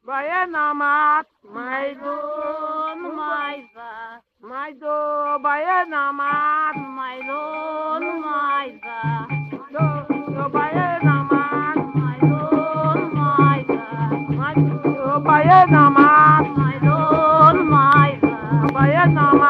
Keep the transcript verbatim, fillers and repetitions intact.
Bayanamat, may doon may sa, may do, bayanamat, may doon may sa, do, do, bayanamat, may doon may sa, may do, bayanamat, may doon may sa. bayanamat.